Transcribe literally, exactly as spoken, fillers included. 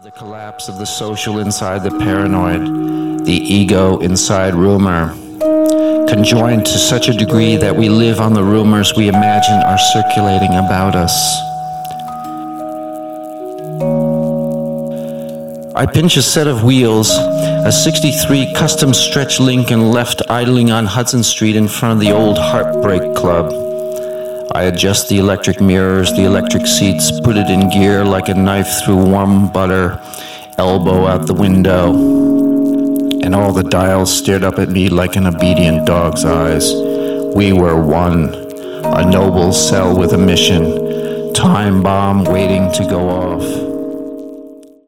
The collapse of the social inside the paranoid, the ego inside rumor, conjoined to such a degree that we live on the rumors we imagine are circulating about us. I pinch a set of wheels, a sixty-three custom stretch Lincoln left idling on Hudson Street in front of the old Heartbreak Club. I adjust the electric mirrors, the electric seats, put it in gear like a knife through warm butter, elbow out the window, and all the dials stared up at me like an obedient dog's eyes. We were one, a noble cell with a mission, time bomb waiting to go off.